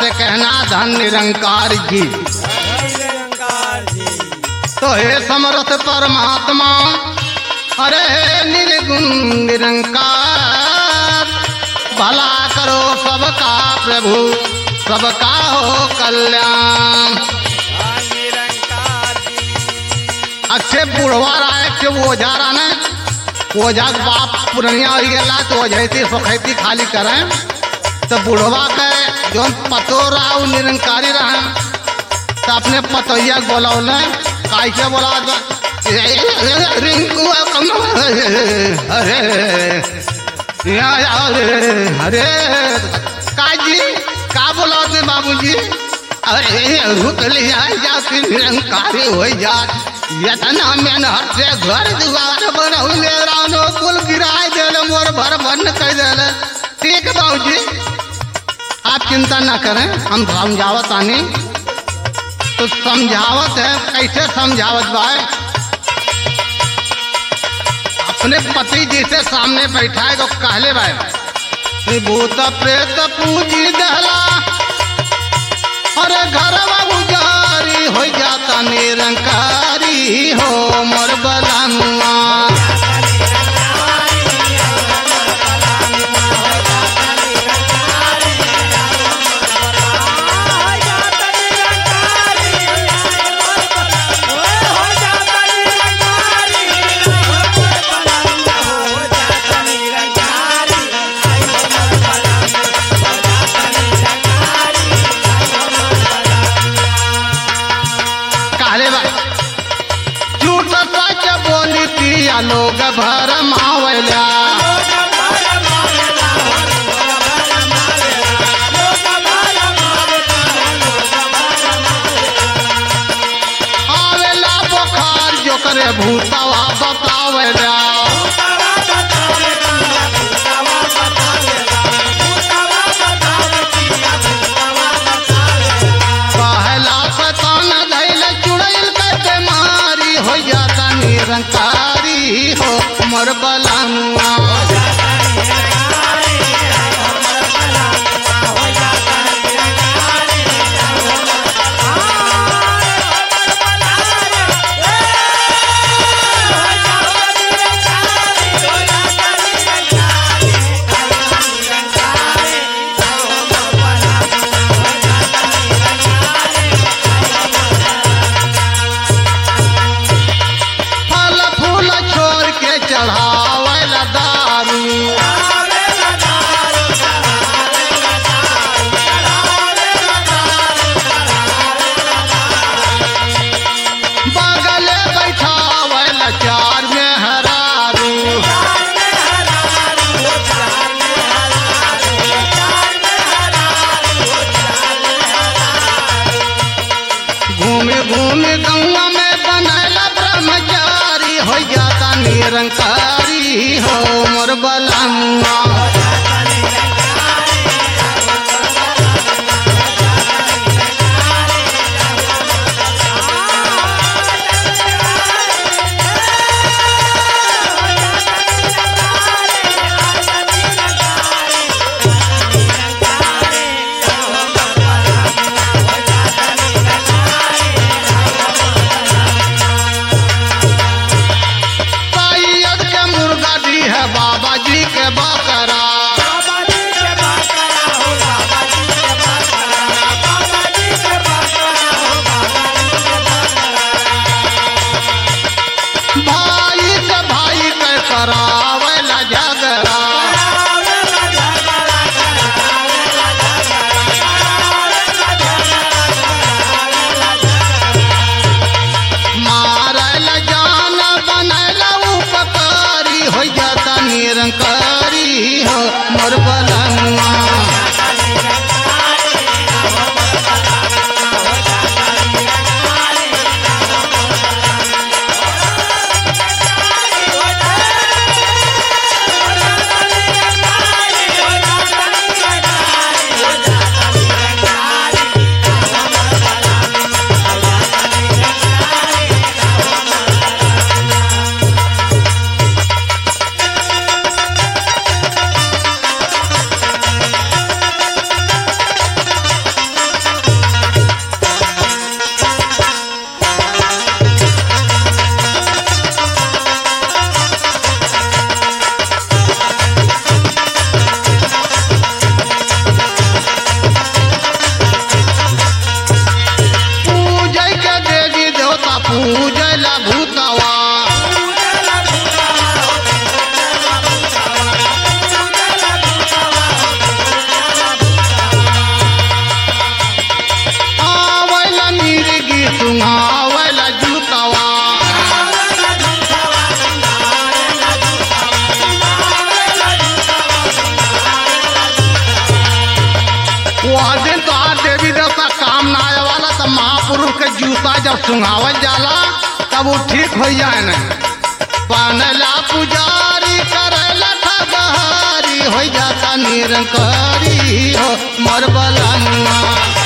है कहना धन निरंकार जी। तो हे समर्थ परमात्मा अरे निर्गुण निरंकार, भला करो सबका प्रभु सबका हो कल्याण। अच्छे बुढ़वा रहा अच्छे ओझा रहा न, ओझा के बाप पुरनिया हो गया तो ओझैती सोखैती खाली करें। तो बुढ़वा के जो पतो रहा वो निरंकारी रहा, तो अपने पतोहिया बोला कैसे बोला रिंकू अरे काजी का बोला बाबूजी, अरे रुक लिया जाती निरंकारी हो जा, इतना मेहनत से घर दुआर बनौले रानो कुल गिराए दिल मोर भर बंद कर दिल। ठीक बाबूजी आप चिंता ना करें, हम समझावत आनी। तो समझावत है कैसे समझावत भाई, अपने पति जी से सामने बैठाए तो कहले भाई भूत प्रेत पूजी दहला और घर उजारी हो जाता निरंकारी हो मोर बलनुआ। लोग भर मावल्या आवेला बुखार जो करे भूतवा बतावल्या, कहला सतान धैल चुड़ैल के बीमारी हो जाता निरंकारी हो मोर बलनुआ। फल फूल छोड़ के चढ़ावला दारू, बगले बैठावला चार में हरारू, घूमे घूमे गौवा में बनैला ब्रह्मचारी हो जाता निरंकारी हो मोर बलनुआ। सैयद के मुर्गा दी है बाबा जी के बकरा, गुरु के जूता जब सुंघावल जाला तब वो ठीक हो जाए न। बनला पुजारी करला ठगहारी हो जाता निरंकारी हो मोर बलमुआ।